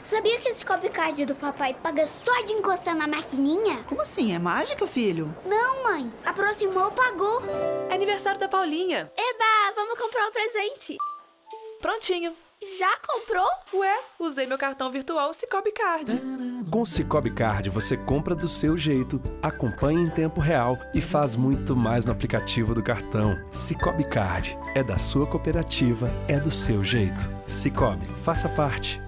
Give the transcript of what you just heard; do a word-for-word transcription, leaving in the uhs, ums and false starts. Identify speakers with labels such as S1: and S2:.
S1: sabia que esse copycard do papai paga só de encostar na maquininha?
S2: Como assim? É mágica, filho?
S1: Não, mãe. Aproximou, pagou.
S3: É aniversário da Paulinha.
S4: Eba, vamos comprar um presente.
S3: Prontinho.
S4: Já comprou?
S3: Ué, usei meu cartão virtual Cicobi Card.
S5: Com o Cicobi Card, você compra do seu jeito, acompanha em tempo real e faz muito mais no aplicativo do cartão. Cicobi Card. É da sua cooperativa, é do seu jeito. Cicobi, faça parte.